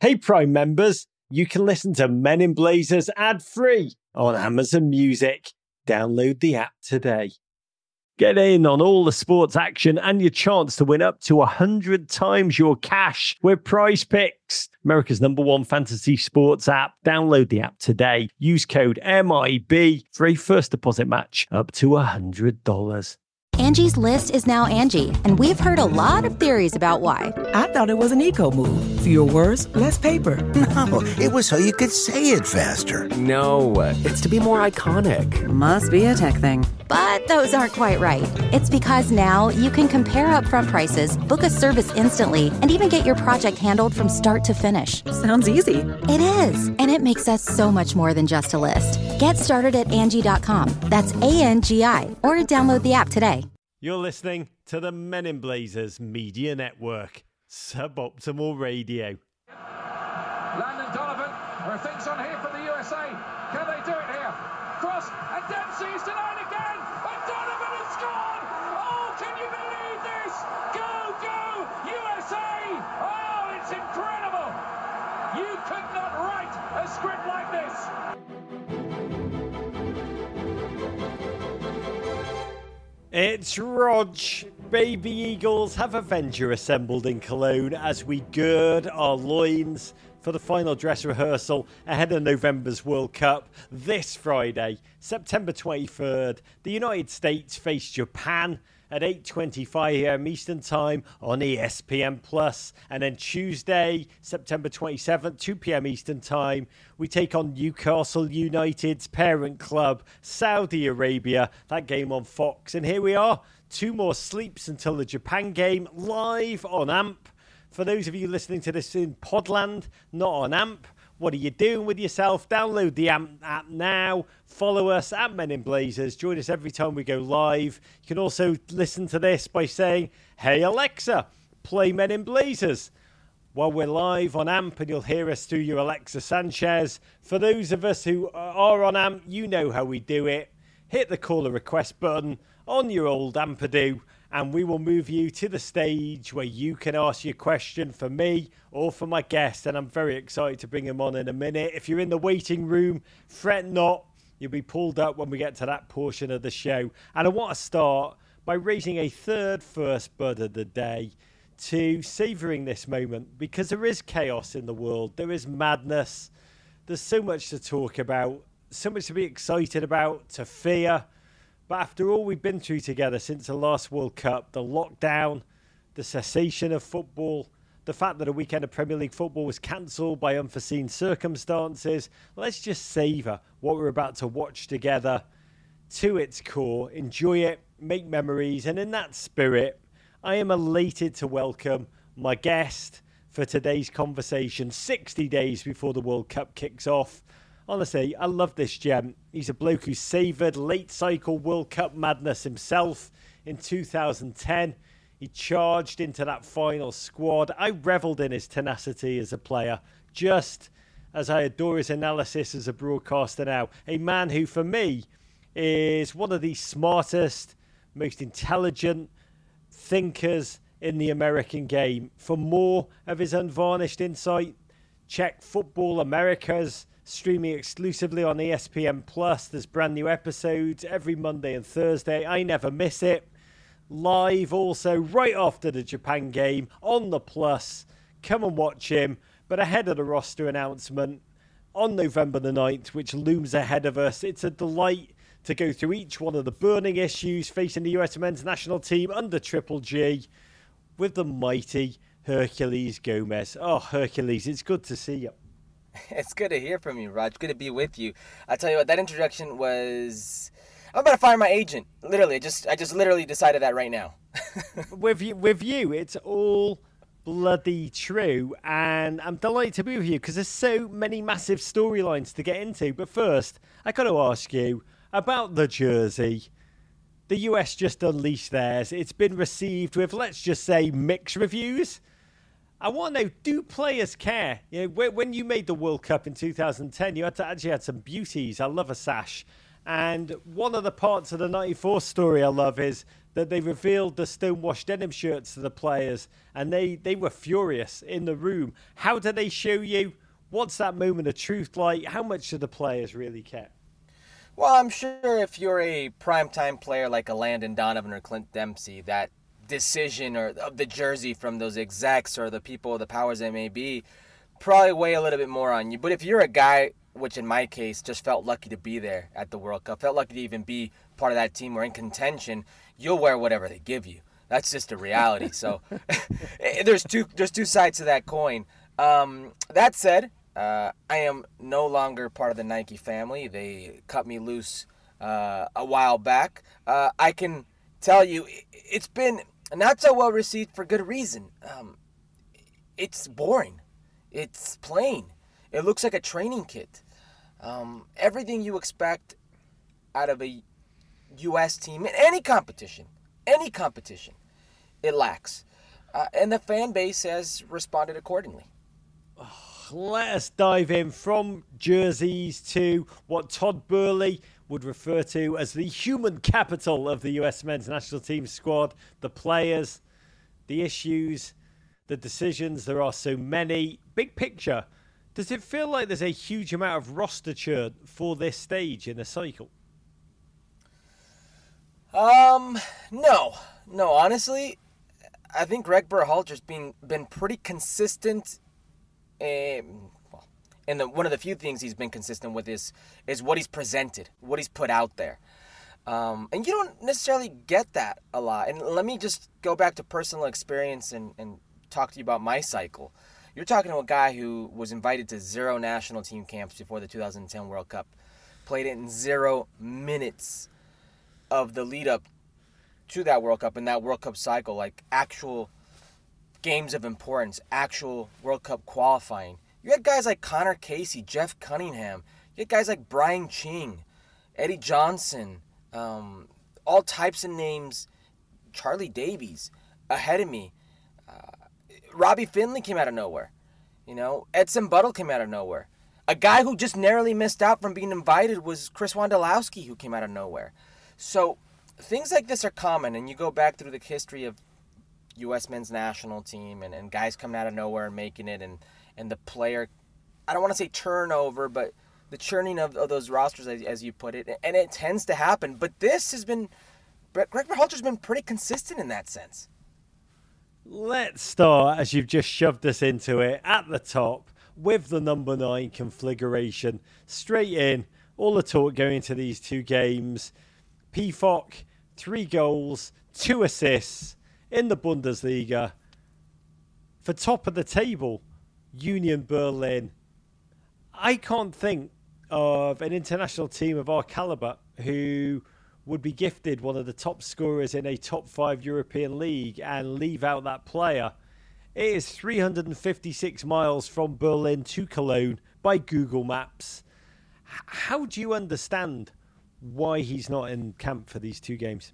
Hey, Prime members, you can listen to Men in Blazers ad-free on Amazon Music. Download the app today. Get in on all the sports action and your chance to win up to 100 times your cash with Prize Picks, America's #1 fantasy sports app. Download the app today. Use code MIB for a first deposit match up to $100. Angie's List is now Angie, and we've heard a lot of theories about why. I thought it was an eco move. Fewer words, less paper. No, it was so you could say it faster. No, it's to be more iconic. Must be a tech thing. But those aren't quite right. It's because now you can compare upfront prices, book a service instantly, and even get your project handled from start to finish. Sounds easy. It is, and it makes us so much more than just a list. Get started at Angie.com. That's ANGI, or download the app today. You're listening to the Men in Blazers Media Network, Suboptimal Radio. Landon Donovan, there are things on here for the USA. Can they do it here? Cross, and Dempsey is denied again, and Donovan has scored! Oh, can you believe this? Go, USA! Oh, it's incredible! You could not write a script like this. It's Rog. Baby Eagles have Avenger assembled in Cologne as we gird our loins for the final dress rehearsal ahead of November's World Cup. This Friday, September 23rd, the United States face Japan at 8:25 a.m. Eastern Time on ESPN+. And then Tuesday, September 27th, 2 p.m. Eastern Time, we take on Newcastle United's parent club, Saudi Arabia. That game on Fox. And here we are, 2 more sleeps until the Japan game, live on AMP. For those of you listening to this in Podland, not on AMP, what are you doing with yourself? Download the AMP app now. Follow us at Men in Blazers. Join us every time we go live. You can also listen to this by saying, "Hey Alexa, play Men in Blazers," while we're live on AMP, and you'll hear us through your Alexa Sanchez. For those of us who are on AMP, you know how we do it. Hit the call a request button on your old Ampadoo, and we will move you to the stage where you can ask your question for me or for my guest. And I'm very excited to bring him on in a minute. If you're in the waiting room, fret not. You'll be pulled up when we get to that portion of the show. And I want to start by raising a third first bud of the day to savouring this moment, because there is chaos in the world. There is madness. There's so much to talk about, so much to be excited about, to fear. But after all we've been through together since the last World Cup, the lockdown, the cessation of football, the fact that a weekend of Premier League football was cancelled by unforeseen circumstances, let's just savour what we're about to watch together to its core, enjoy it, make memories, and in that spirit, I am elated to welcome my guest for today's conversation 60 days before the World Cup kicks off. Honestly, I love this gem. He's a bloke who savoured late cycle World Cup madness himself in 2010. He charged into that final squad. I revelled in his tenacity as a player, just as I adore his analysis as a broadcaster now. A man who, for me, is one of the smartest, most intelligent thinkers in the American game. For more of his unvarnished insight, check Football Americas, streaming exclusively on ESPN+. There's brand new episodes every Monday and Thursday. I never miss it. Live also right after the Japan game on the Plus. Come and watch him. But ahead of the roster announcement on November the 9th, which looms ahead of us, it's a delight to go through each one of the burning issues facing the US men's national team under Triple G with the mighty Herculez Gomez. Oh, Herculez, it's good to see you. It's good to hear from you, Raj. Good to be with you. I tell you what, that introduction was... I'm about to fire my agent. Literally, I just literally decided that right now. with you, it's all bloody true, and I'm delighted to be with you because there's so many massive storylines to get into. But first, I got to ask you about the jersey. The US just unleashed theirs. It's been received with, let's just say, mixed reviews. I want to know, do players care? You know, when you made the World Cup in 2010, you had some beauties. I love a sash. And one of the parts of the 94 story I love is that they revealed the stonewashed denim shirts to the players, and they were furious in the room. How do they show you? What's that moment of truth like? How much do the players really care? Well, I'm sure if you're a primetime player like a Landon Donovan or Clint Dempsey, that decision or of the jersey from those execs or the people, the powers that may be, probably weigh a little bit more on you. But if you're a guy, which in my case just felt lucky to be there at the World Cup, felt lucky to even be part of that team or in contention, you'll wear whatever they give you. That's just a reality. So there's two sides to that coin. That said, I am no longer part of the Nike family. They cut me loose a while back. I can tell you it's been not so well received for good reason. It's boring. It's plain. It looks like a training kit. Everything you expect out of a U.S. team in any competition, it lacks. And the fan base has responded accordingly. Let us dive in from jerseys to what Todd Boehly would refer to as the human capital of the US men's national team squad, the players, the issues, the decisions. There are so many. Big picture, does it feel like there's a huge amount of roster churn for this stage in the cycle? No, honestly, I think Greg Berhalter's been pretty consistent. And one of the few things he's been consistent with is what he's presented, what he's put out there. And you don't necessarily get that a lot. And let me just go back to personal experience and talk to you about my cycle. You're talking to a guy who was invited to 0 national team camps before the 2010 World Cup, played it in 0 minutes of the lead up to that World Cup and that World Cup cycle, like actual games of importance, actual World Cup qualifying. You had guys like Connor Casey, Jeff Cunningham. You had guys like Brian Ching, Eddie Johnson, all types of names, Charlie Davies ahead of me. Robbie Finley came out of nowhere. Edson Buttle came out of nowhere. A guy who just narrowly missed out from being invited was Chris Wondolowski, who came out of nowhere. So things like this are common, and you go back through the history of U.S. men's national team and guys coming out of nowhere and making it, and the player, I don't want to say turnover, but the churning of those rosters, as you put it, and it tends to happen. But this has been, Greg Berhalter's been pretty consistent in that sense. Let's start, as you've just shoved us into it, at the top with the number 9 configuration. Straight in, all the talk going into these 2 games. Pefok, 3 goals, 2 assists in the Bundesliga. For top of the table, Union Berlin. I can't think of an international team of our caliber who would be gifted one of the top scorers in a top 5 European league and leave out that player. It is 356 miles from Berlin to Cologne by Google Maps. How do you understand why he's not in camp for these 2 games?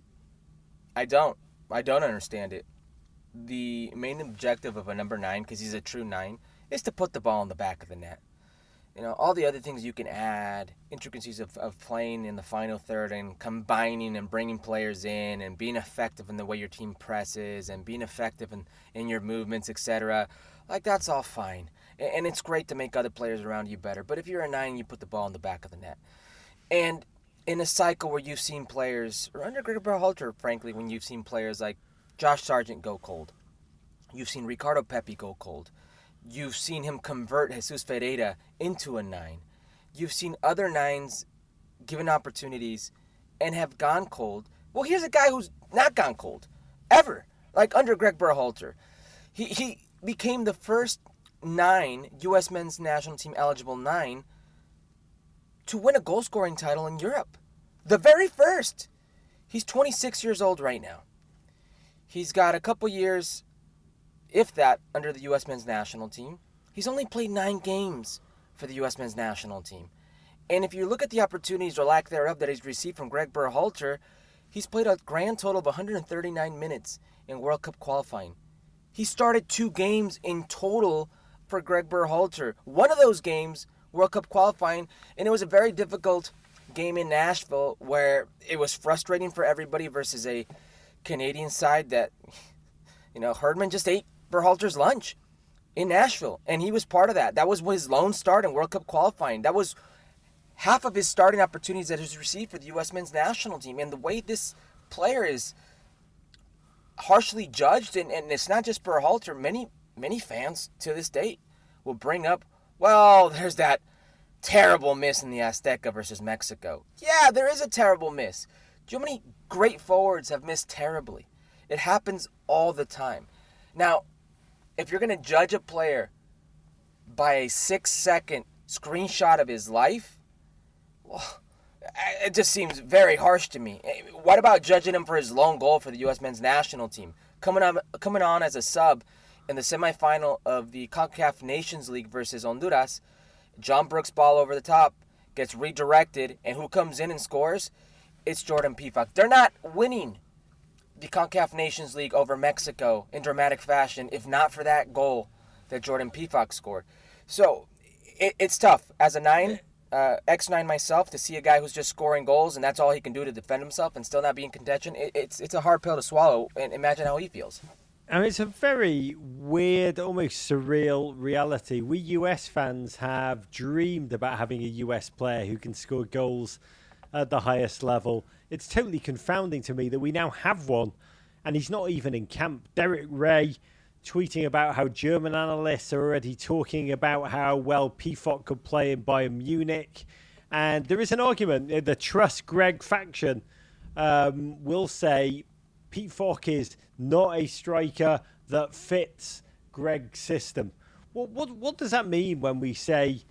I don't understand it. The main objective of a number 9, because he's a true 9, is to put the ball in the back of the net. All the other things you can add, intricacies of playing in the final third and combining and bringing players in and being effective in the way your team presses and being effective in your movements, etc. Like, that's all fine. And it's great to make other players around you better. But if you're a 9, you put the ball in the back of the net. And in a cycle where you've seen players, or under Greg Berhalter, frankly, when you've seen players like Josh Sargent go cold, you've seen Ricardo Pepi go cold, you've seen him convert Jesus Ferreira into a 9, you've seen other 9s given opportunities and have gone cold. Well, here's a guy who's not gone cold, ever. Like under Greg Berhalter. He became the first 9 U.S. men's national team eligible 9 to win a goal-scoring title in Europe. The very first. He's 26 years old right now. He's got a couple years, if that, under the U.S. men's national team. He's only played 9 games for the U.S. men's national team. And if you look at the opportunities or lack thereof that he's received from Greg Berhalter, he's played a grand total of 139 minutes in World Cup qualifying. He started 2 games in total for Greg Berhalter. One of those games, World Cup qualifying, and it was a very difficult game in Nashville where it was frustrating for everybody versus a Canadian side that, Herdman just ate Berhalter's lunch in Nashville, and he was part of that. That was his lone start in World Cup qualifying. That was half of his starting opportunities that he's received for the U.S. men's national team. And the way this player is harshly judged, and it's not just Berhalter, many fans to this date will bring up, well, there's that terrible miss in the Azteca versus Mexico. Yeah, there is a terrible miss. Do you know how many great forwards have missed terribly? It happens all the time. Now, if you're going to judge a player by a 6-second screenshot of his life, well, it just seems very harsh to me. What about judging him for his lone goal for the U.S. men's national team? Coming on as a sub in the semifinal of the CONCACAF Nations League versus Honduras, John Brooks' ball over the top gets redirected, and who comes in and scores? It's Jordan Pefok. They're not winning the CONCACAF Nations League over Mexico in dramatic fashion if not for that goal that Jordan Pefok scored. So it's tough as a 9. X9 myself, to see a guy who's just scoring goals and that's all he can do to defend himself and still not be in contention. It's a hard pill to swallow, and imagine how he feels. And it's a very weird, almost surreal reality. We US fans have dreamed about having a US player who can score goals at the highest level. It's totally confounding to me that we now have one, and he's not even in camp. Derek Ray tweeting about how German analysts are already talking about how well Pefok could play in Bayern Munich. And there is an argument. The Trust Greg faction will say Pefok is not a striker that fits Greg's system. What does that mean when we say,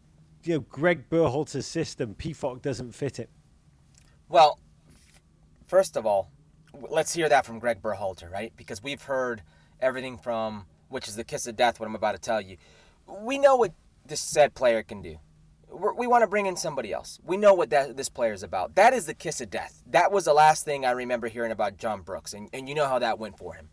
Greg Berhalter's system, Pefok doesn't fit it? Well, first of all, let's hear that from Greg Berhalter, right? Because we've heard everything from, which is the kiss of death, what I'm about to tell you. We know what this said player can do. We want to bring in somebody else. We know what this player is about. That is the kiss of death. That was the last thing I remember hearing about John Brooks, and you know how that went for him.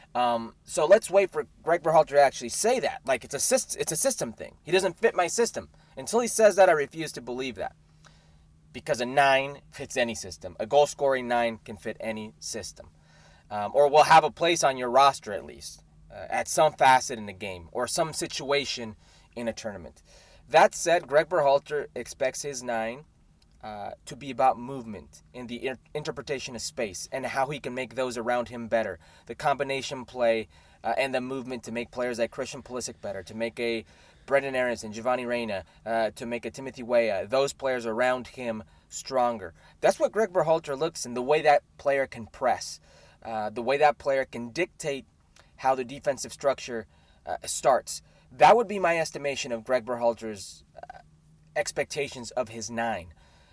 So let's wait for Greg Berhalter to actually say that. Like, it's a system thing. He doesn't fit my system. Until he says that, I refuse to believe that. Because a 9 fits any system. A goal-scoring 9 can fit any system. Or will have a place on your roster at least, at some facet in the game, or some situation in a tournament. That said, Greg Berhalter expects his 9 to be about movement in the interpretation of space and how he can make those around him better. The combination play and the movement to make players like Christian Pulisic better, to make a Brendan Aronson, Giovanni Reina, to make a Timothy Weah, those players around him stronger. That's what Greg Berhalter looks in, the way that player can press. The way that player can dictate how the defensive structure starts. That would be my estimation of Greg Berhalter's expectations of his 9.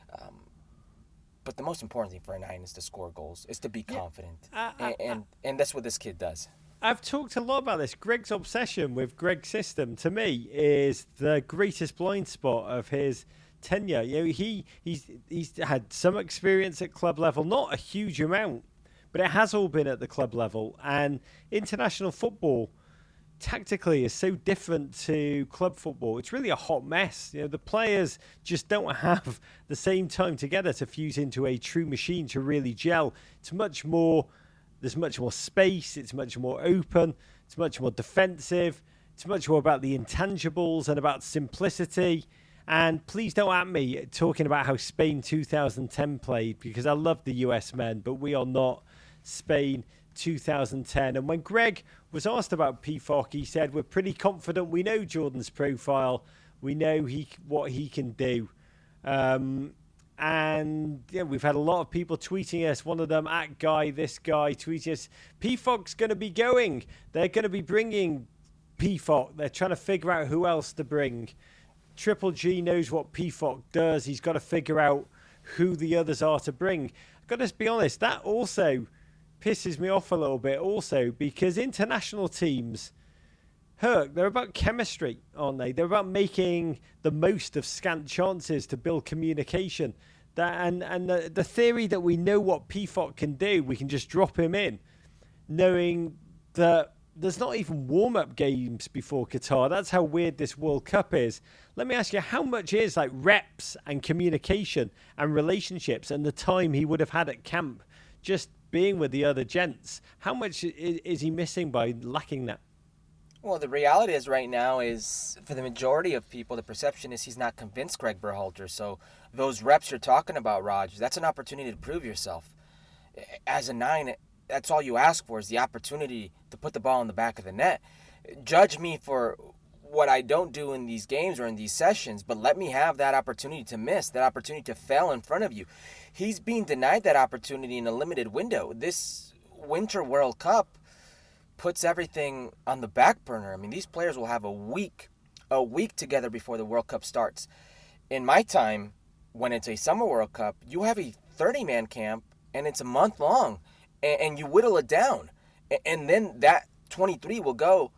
But the most important thing for a 9 is to score goals, is to be confident. And that's what this kid does. I've talked a lot about this. Greg's obsession with Greg's system, to me, is the greatest blind spot of his tenure. He's had some experience at club level, not a huge amount, but it has all been at the club level. And international football, tactically, is so different to club football. It's really a hot mess. The players just don't have the same time together to fuse into a true machine to really gel. There's much more space. It's much more open. It's much more defensive. It's much more about the intangibles and about simplicity. And please don't at me talking about how Spain 2010 played, because I love the US men, but we are not Spain 2010. And when Greg was asked about Pefok, he said, we're pretty confident. We know Jordan's profile. We know what he can do. And we've had a lot of people tweeting us. One of them, this guy, tweeting us, Pefok's going to be going. They're going to be bringing Pefok. They're trying to figure out who else to bring. Triple G knows what Pefok does. He's got to figure out who the others are to bring. I've got to be honest, that also pisses me off a little bit also, because international teams, they're about chemistry, aren't they? They're about making the most of scant chances to build communication. And the theory that we know what Pefok can do, we can just drop him in, knowing that there's not even warm-up games before Qatar. That's how weird this World Cup is. Let me ask you, how much is like reps and communication and relationships and the time he would have had at camp just being with the other gents? How much is he missing by lacking that? Well, the reality is right now is, for the majority of people, the perception is he's not convinced Greg Berhalter. So those reps you're talking about, Raj, that's an opportunity to prove yourself. As a 9, that's all you ask for, is the opportunity to put the ball in the back of the net. Judge me for what I don't do in these games or in these sessions, but let me have that opportunity to miss, that opportunity to fail in front of you. He's being denied that opportunity in a limited window. This Winter World Cup puts everything on the back burner. I mean, these players will have a week together before the World Cup starts. In my time, when it's a Summer World Cup, you have a 30-man camp, and it's a month long, and you whittle it down. And then that 23 will go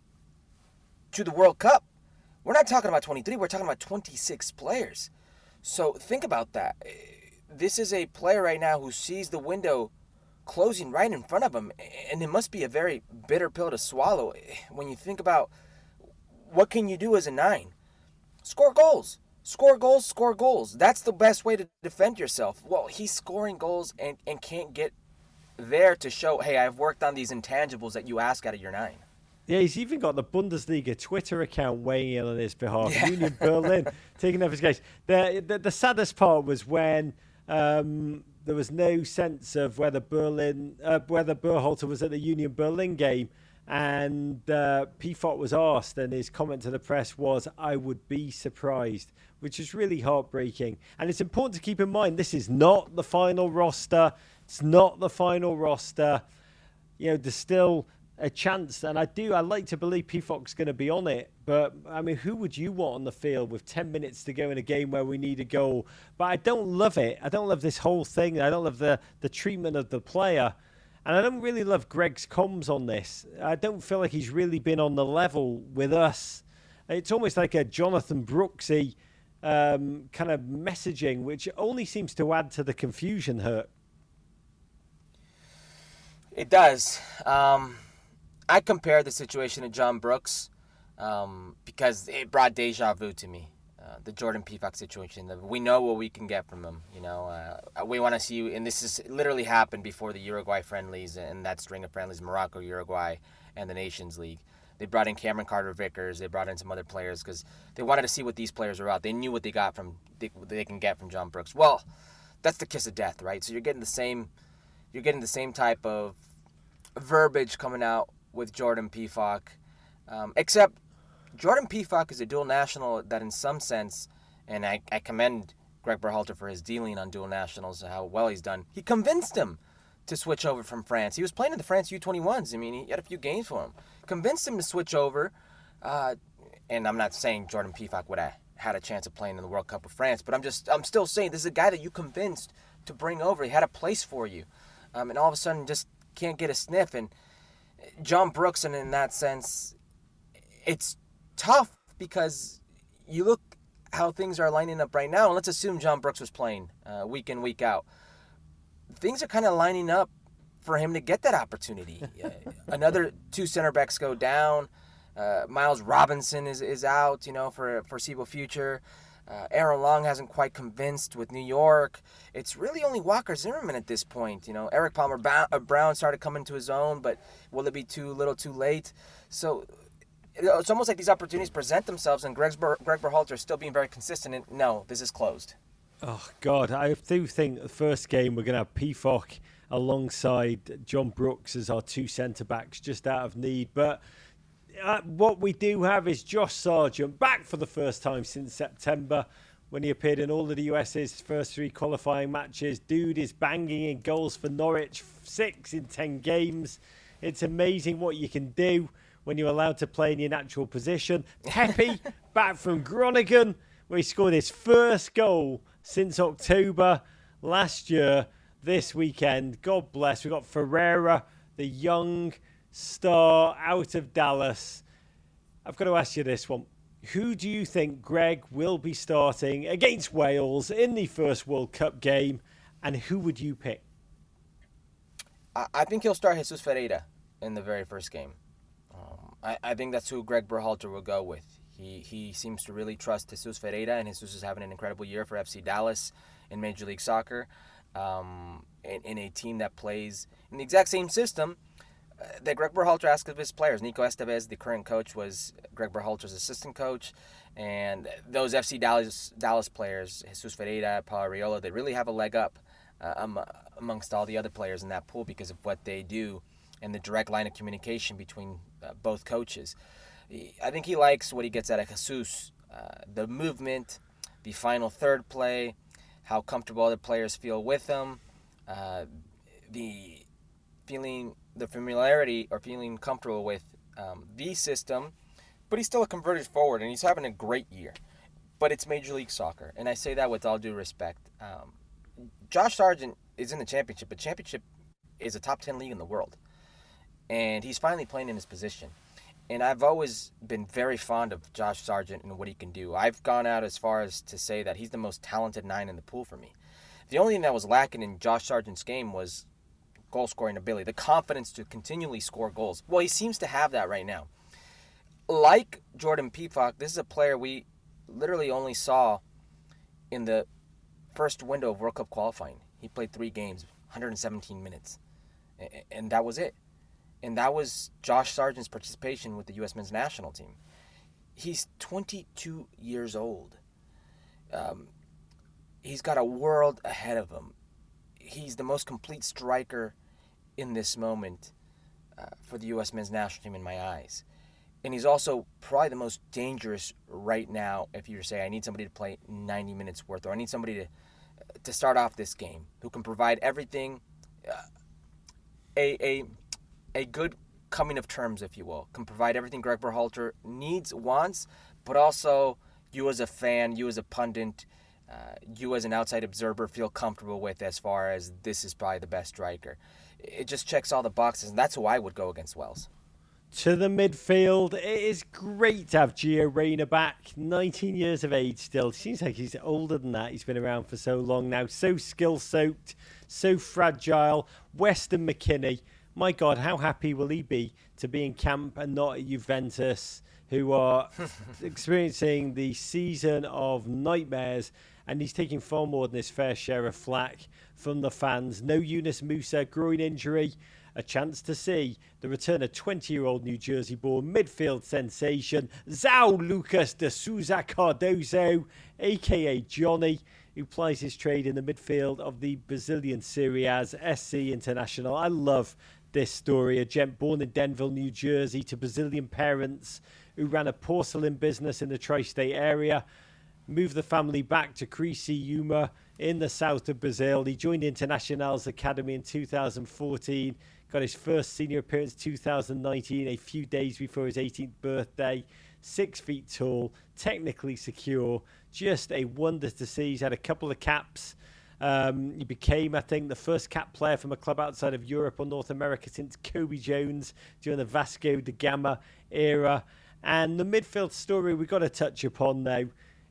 to the World Cup. We're not talking about 23, we're talking about 26 players. So think about that. This is a player right now who sees the window closing right in front of him, and it must be a very bitter pill to swallow when you think about what can you do as a 9? Score goals. Score goals, score goals. That's the best way to defend yourself. Well, he's scoring goals and can't get there to show, hey, I've worked on these intangibles that you ask out of your 9. Yeah, he's even got the Bundesliga Twitter account weighing in on his behalf. Yeah. Union Berlin taking up his case. The saddest part was when there was no sense of whether Berhalter was at the Union Berlin game, and Pifot was asked, and his comment to the press was, "I would be surprised," which is really heartbreaking. And it's important to keep in mind, this is not the final roster. It's not the final roster. You know, there's still a chance, and I like to believe Pifot's going to be on it, but I mean, who would you want on the field with 10 minutes to go in a game where we need a goal? But I don't love it. I don't love this whole thing. I don't love the treatment of the player, and I don't really love Greg's comms on this. I don't feel like he's really been on the level with us. It's almost like a Jonathan Brooksy kind of messaging, which only seems to add to the confusion, Hurt. It does. I compare the situation to John Brooks because it brought deja vu to me. The Jordan Pifok situation. We know what we can get from him. You know, we want to see, and this is literally happened before the Uruguay friendlies and that string of friendlies, Morocco, Uruguay, and the Nations League. They brought in Cameron Carter-Vickers. They brought in some other players because they wanted to see what these players are about. They knew what they can get from John Brooks. Well, that's the kiss of death, right? So you're getting the same type of verbiage coming out with Jordan Pifok, except Jordan Pifok is a dual national that in some sense, and I commend Greg Berhalter for his dealing on dual nationals, how well he's done. He convinced him to switch over from France. He was playing in the France U21s. I mean, he had a few games for him. Convinced him to switch over, and I'm not saying Jordan Pifok would have had a chance of playing in the World Cup with France, but I'm still saying this is a guy that you convinced to bring over. He had a place for you, and all of a sudden just can't get a sniff. And John Brooks, and in that sense, it's tough because you look how things are lining up right now, and let's assume John Brooks was playing week in, week out. Things are kind of lining up for him to get that opportunity. Another 2 center backs go down. Miles Robinson is out, for a foreseeable future. Aaron Long hasn't quite convinced with New York. It's really only Walker Zimmerman at this point. Eric Palmer Brown started coming to his own, but will it be too little too late? So it's almost like these opportunities present themselves, and Greg Berhalter is still being very consistent. And no, this is closed. Oh, God. I do think the first game we're going to have Pifok alongside John Brooks as our 2 centre-backs just out of need. But what we do have is Josh Sargent back for the first time since September when he appeared in all of the US's first 3 qualifying matches. Dude is banging in goals for Norwich, 6 in 10 games. It's amazing what you can do when you're allowed to play in your natural position. Pepe back from Groningen, where he scored his first goal since October last year. This weekend, God bless, we've got Ferreira, the young star out of Dallas. I've got to ask you this one. Who do you think Greg will be starting against Wales in the first World Cup game, and who would you pick? I think he'll start Jesus Ferreira in the very first game. I think that's who Greg Berhalter will go with. He seems to really trust Jesus Ferreira, and Jesus is having an incredible year for FC Dallas in Major League Soccer, in a team that plays in the exact same system that Greg Berhalter asked of his players. Nico Estevez, the current coach, was Greg Berhalter's assistant coach, and those FC Dallas players, Jesus Ferreira, Paulo Arriola, they really have a leg up amongst all the other players in that pool because of what they do and the direct line of communication between both coaches. I think he likes what he gets out of Jesus, the movement, the final third play, how comfortable other players feel with him, the familiarity or feeling comfortable with the system. But he's still a converted forward, and he's having a great year. But it's Major League Soccer, and I say that with all due respect. Josh Sargent is in the championship, but championship is a top 10 league in the world. And he's finally playing in his position. And I've always been very fond of Josh Sargent and what he can do. I've gone out as far as to say that he's the most talented 9 in the pool for me. The only thing that was lacking in Josh Sargent's game was goal-scoring ability, the confidence to continually score goals. Well, he seems to have that right now. Like Jordan Pefok, this is a player we literally only saw in the first window of World Cup qualifying. He played 3 games, 117 minutes, and that was it. And that was Josh Sargent's participation with the U.S. men's national team. He's 22 years old. He's got a world ahead of him. He's the most complete striker in this moment for the U.S. men's national team in my eyes. And he's also probably the most dangerous right now if you say, I need somebody to play 90 minutes worth, or I need somebody to start off this game who can provide everything, a good coming of terms, if you will, can provide everything Greg Berhalter needs, wants, but also you as a fan, you as a pundit, you as an outside observer feel comfortable with as far as this is probably the best striker. It just checks all the boxes, and that's who I would go against Wales. To the midfield, it is great to have Gio Reyna back. 19 years of age still. Seems like he's older than that. He's been around for so long now. So skill-soaked, so fragile. Weston McKennie. My God, how happy will he be to be in camp and not at Juventus, who are experiencing the season of nightmares, and he's taking far more than his fair share of flack from the fans. No Yunus Musa, groin injury. A chance to see the return of 20-year-old New Jersey-born midfield sensation, Zao Lucas de Souza Cardoso, a.k.a. Johnny, who plies his trade in the midfield of the Brazilian Serie A's SC International. I love this story. A gent born in Denville, New Jersey, to Brazilian parents who ran a porcelain business in the tri-state area, moved the family back to Criciúma in the south of Brazil. He joined Internacional's academy in 2014, got his first senior appearance 2019, a few days before his 18th birthday. 6 feet tall, technically secure, just a wonder to see. He's had a couple of caps. He became, I think, the first cap player from a club outside of Europe or North America since Kobe Jones during the Vasco da Gama era. And the midfield story we've got to touch upon now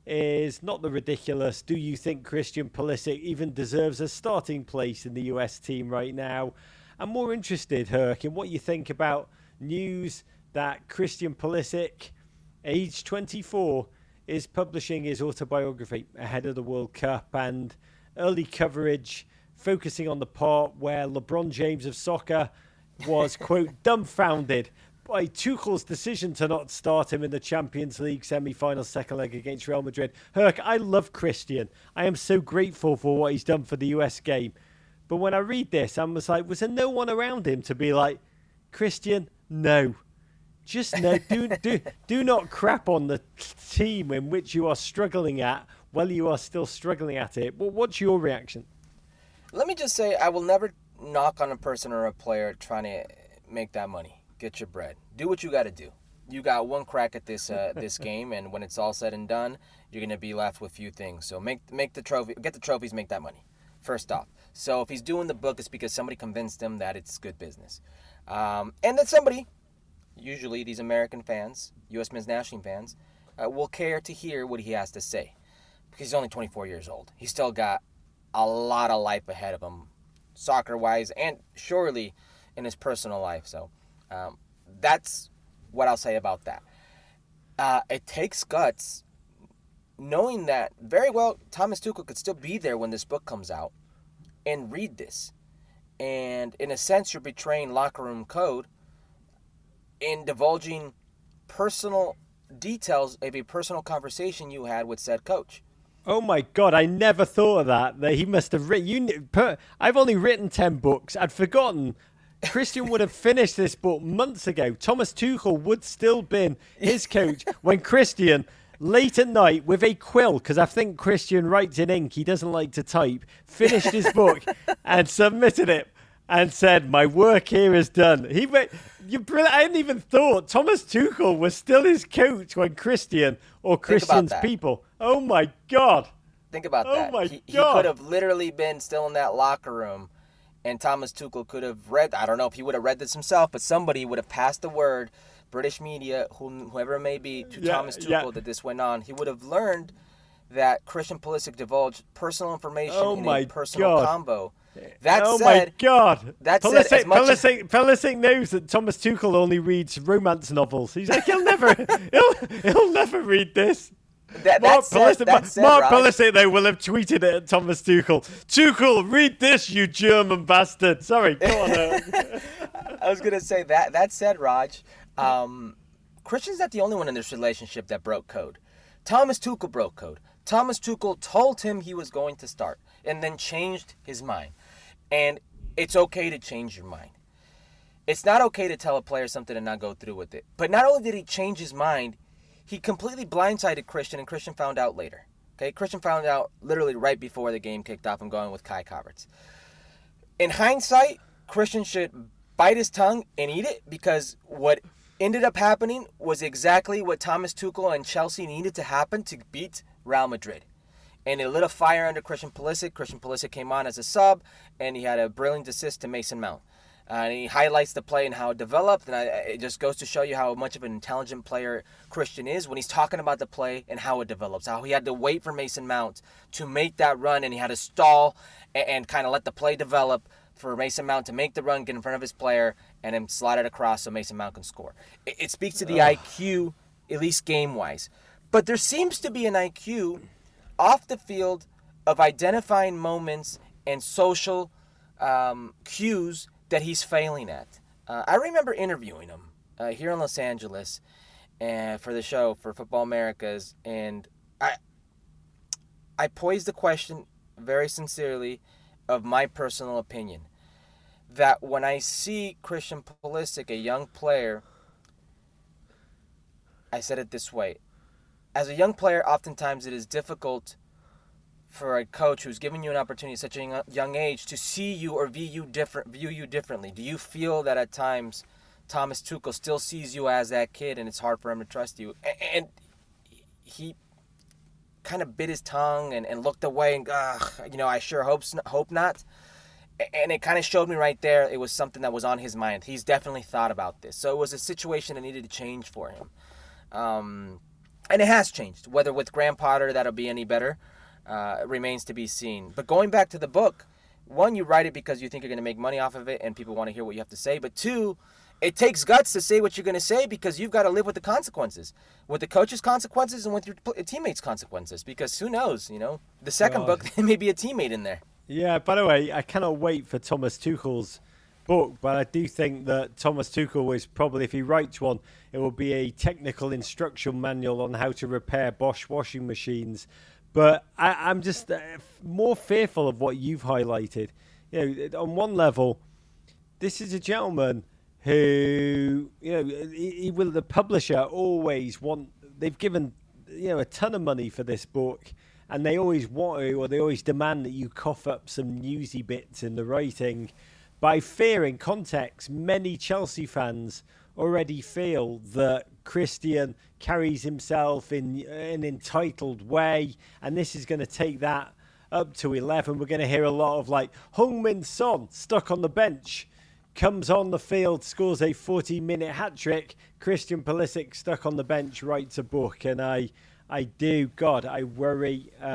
is not the ridiculous, do you think Christian Pulisic even deserves a starting place in the US team right now? I'm more interested, Herc, in what you think about news that Christian Pulisic, age 24, is publishing his autobiography ahead of the World Cup, and early coverage focusing on the part where LeBron James of soccer was, quote, dumbfounded by Tuchel's decision to not start him in the Champions League semi-final second leg against Real Madrid. Herc, I love Christian. I am so grateful for what he's done for the US game. But when I read this, I'm just like, was there no one around him to be like, Christian, no. Just no. Do not crap on the team in which you are struggling at while you are still struggling at it. But what's your reaction? Let me just say, I will never knock on a person or a player trying to make that money. Get your bread. Do what you got to do. You got one crack at this this game, and when it's all said and done, you're going to be left with few things. So make the trophy, get the trophies, make that money. First off. So if he's doing the book, it's because somebody convinced him that it's good business. And that somebody, usually these American fans, U.S. men's national fans, will care to hear what he has to say. Because he's only 24 years old. He's still got a lot of life ahead of him, soccer-wise, and surely in his personal life. So that's what I'll say about that. It takes guts, knowing that very well Thomas Tuchel could still be there when this book comes out and read this. And in a sense, you're betraying locker room code in divulging personal details of a personal conversation you had with said coach. Oh my God, I never thought of that he must have written. I've only written 10 books. I'd forgotten. Christian would have finished this book months ago. Thomas Tuchel would still been his coach when Christian, late at night with a quill, because I think Christian writes in ink, he doesn't like to type, finished his book and submitted it and said, my work here is done. I hadn't even thought Thomas Tuchel was still his coach when Christian or Christian's people. Oh my God. Think about that. Oh my God. He could have literally been still in that locker room, and Thomas Tuchel could have read, I don't know if he would have read this himself, but somebody would have passed the word, British media, whoever it may be, to Thomas Tuchel that this went on. He would have learned that Christian Pulisic divulged personal information in a personal combo. That said, my God! That Pulisic knows that Thomas Tuchel only reads romance novels. He's like, he'll never read this. Mark Pulisic, though, will have tweeted it at Thomas Tuchel. Tuchel, read this, you German bastard. Sorry, go on. I was gonna say that. That said, Raj, Christian's not the only one in this relationship that broke code. Thomas Tuchel broke code. Thomas Tuchel told him he was going to start and then changed his mind. And it's okay to change your mind. It's not okay to tell a player something and not go through with it. But not only did he change his mind, he completely blindsided Christian, and Christian found out later. Okay, Christian found out literally right before the game kicked off. I'm going with Kai Havertz. In hindsight, Christian should bite his tongue and eat it, because what ended up happening was exactly what Thomas Tuchel and Chelsea needed to happen to beat Real Madrid. And it lit a fire under Christian Pulisic. Christian Pulisic came on as a sub, and he had a brilliant assist to Mason Mount. And he highlights the play and how it developed, and it just goes to show you how much of an intelligent player Christian is when he's talking about the play and how it develops, how he had to wait for Mason Mount to make that run, and he had to stall and kind of let the play develop for Mason Mount to make the run, get in front of his player, and then slide it across so Mason Mount can score. It speaks to the IQ, at least game-wise. But there seems to be an IQ off the field of identifying moments and social cues that he's failing at. I remember interviewing him here in Los Angeles for the show for Football Americas, and I posed the question very sincerely of my personal opinion, that when I see Christian Pulisic, a young player, I said it this way: as a young player, oftentimes it is difficult for a coach who's giving you an opportunity at such a young age to see you or view you differently. Do you feel that at times Thomas Tuchel still sees you as that kid and it's hard for him to trust you? And he kind of bit his tongue and looked away and, I sure hope not. And it kind of showed me right there it was something that was on his mind. He's definitely thought about this. So it was a situation that needed to change for him. And it has changed. Whether with Graham Potter that'll be any better remains to be seen. But going back to the book, one, you write it because you think you're going to make money off of it and people want to hear what you have to say. But two, it takes guts to say what you're going to say, because you've got to live with the consequences, with the coach's consequences and with your teammates' consequences. Because who knows, the second book, there may be a teammate in there. Yeah, by the way, I cannot wait for Thomas Tuchel's book, but I do think that Thomas Tuchel is probably, if he writes one, it will be a technical instruction manual on how to repair Bosch washing machines. But I'm just more fearful of what you've highlighted. On one level, this is a gentleman who, the publisher always they've given, a ton of money for this book, and they always want to, or they always demand that you cough up some newsy bits in the writing. By fear in context, many Chelsea fans already feel that Christian carries himself in an entitled way, and this is going to take that up to 11. We're going to hear a lot of Heung-min Son stuck on the bench, comes on the field, scores a 40-minute hat-trick. Christian Pulisic stuck on the bench, writes a book, and I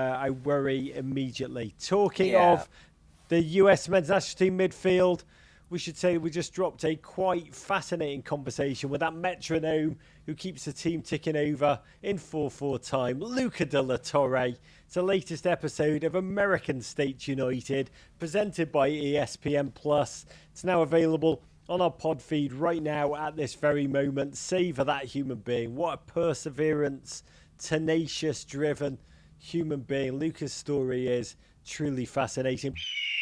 worry immediately. Talking of the US men's national team midfield, we should say we just dropped a quite fascinating conversation with that metronome who keeps the team ticking over in 4-4 time, Luca de la Torre. It's the latest episode of American States United, presented by ESPN+. It's now available on our pod feed right now at this very moment. Savour that human being. What a perseverance, tenacious, driven human being. Luca's story is truly fascinating.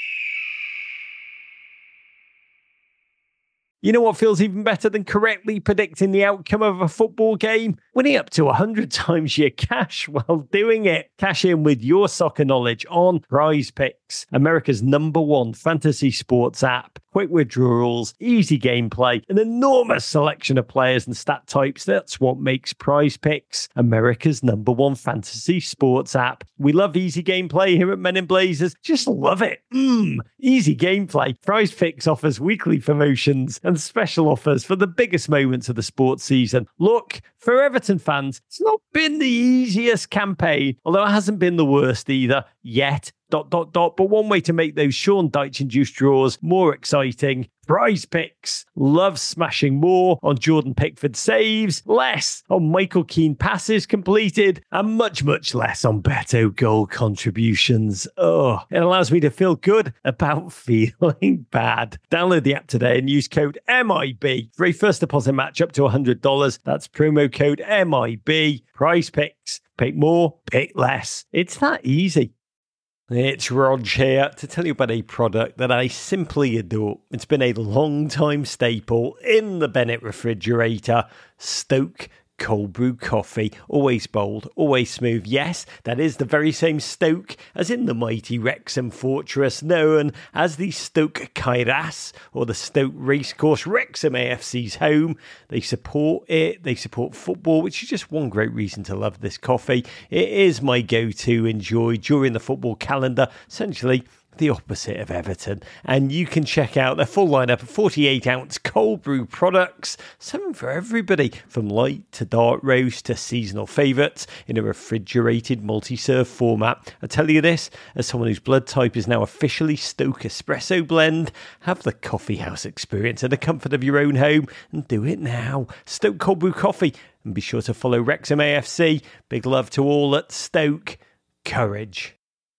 You know what feels even better than correctly predicting the outcome of a football game? Winning up to 100 times your cash while doing it. Cash in with your soccer knowledge on Prize Picks, America's #1 fantasy sports app. Quick withdrawals, easy gameplay, an enormous selection of players and stat types. That's what makes Prize Picks America's #1 fantasy sports app. We love easy gameplay here at Men in Blazers. Just love it. Easy gameplay. Prize Picks offers weekly promotions and special offers for the biggest moments of the sports season. Look, for Everton fans, it's not been the easiest campaign, although it hasn't been the worst either yet. ... But one way to make those Sean Dyche-induced draws more exciting. Prize Picks loves smashing more on Jordan Pickford saves, less on Michael Keane passes completed, and much, much less on Beto goal contributions. Oh, it allows me to feel good about feeling bad. Download the app today and use code MIB for a first deposit match up to $100. That's promo code MIB. Prize Picks. Pick more, pick less. It's that easy. It's Rog here to tell you about a product that I simply adore. It's been a long-time staple in the Bennett refrigerator, Stoke Cold Brew Coffee. Always bold, always smooth. Yes, that is the very same Stoke as in the mighty Wrexham Fortress, known as the Stoke Kairas or the Stoke Racecourse, Wrexham AFC's home. They support it. They support football, which is just one great reason to love this coffee. It is my go-to enjoy during the football calendar, essentially the opposite of Everton. And you can check out their full lineup of 48-ounce cold brew products, something for everybody, from light to dark roast to seasonal favourites in a refrigerated multi-serve format. I tell you this, as someone whose blood type is now officially Stoke Espresso Blend, have the coffee house experience in the comfort of your own home and do it now. Stoke Cold Brew Coffee. And be sure to follow Wrexham AFC. Big love to all at Stoke. Courage.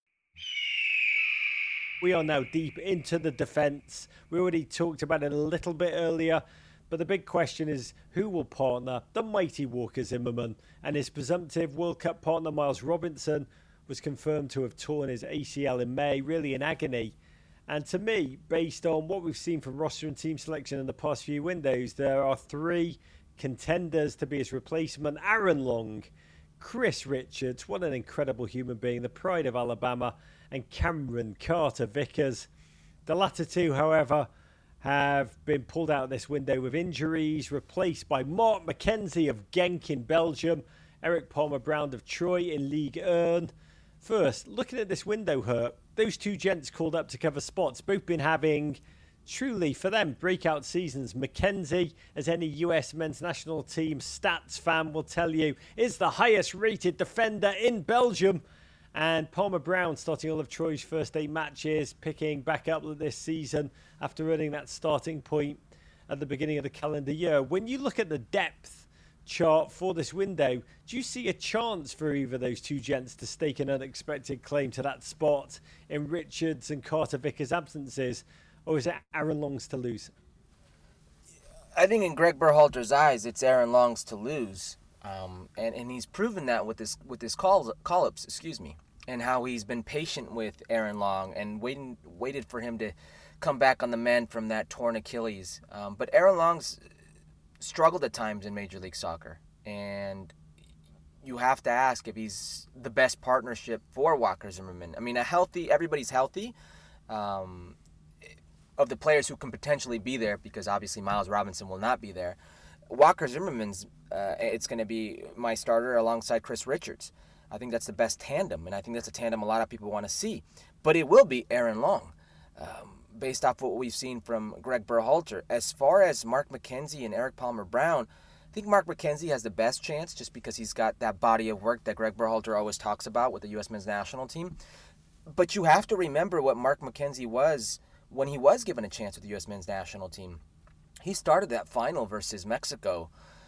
We are now deep into the defence. We already talked about it a little bit earlier, but the big question is who will partner the mighty Walker Zimmerman? And his presumptive World Cup partner Miles Robinson was confirmed to have torn his ACL in May, really in agony. And to me, based on what we've seen from roster and team selection in the past few windows, there are 3 contenders to be his replacement. Aaron Long, Chris Richards, what an incredible human being, the pride of Alabama, and Cameron Carter-Vickers. The latter 2, however, have been pulled out of this window with injuries, replaced by Mark McKenzie of Genk in Belgium, Eric Palmer-Brown of Troy in Ligue 1. First, looking at this window, Herb, those 2 gents called up to cover spots, both been having, truly for them, breakout seasons. McKenzie, as any US men's national team stats fan will tell you, is the highest rated defender in Belgium. And Palmer-Brown starting all of Troy's first 8 matches, picking back up this season after earning that starting point at the beginning of the calendar year. When you look at the depth chart for this window, do you see a chance for either of those 2 gents to stake an unexpected claim to that spot in Richards and Carter-Vickers' absences? Or is it Aaron Long's to lose? I think in Greg Berhalter's eyes, it's Aaron Long's to lose. And he's proven that with his call-ups, and how he's been patient with Aaron Long and waited for him to come back on the mend from that torn Achilles. But Aaron Long's struggled at times in Major League Soccer, and you have to ask if he's the best partnership for Walker Zimmerman. I mean, everybody's healthy. Of the players who can potentially be there, because obviously Miles Robinson will not be there, Walker Zimmerman's it's going to be my starter alongside Chris Richards. I think that's the best tandem, and I think that's a tandem a lot of people want to see. But it will be Aaron Long, based off what we've seen from Greg Berhalter. As far as Mark McKenzie and Eric Palmer-Brown, I think Mark McKenzie has the best chance just because he's got that body of work that Greg Berhalter always talks about with the U.S. men's national team. But you have to remember what Mark McKenzie was when he was given a chance with the U.S. men's national team, he started that final versus Mexico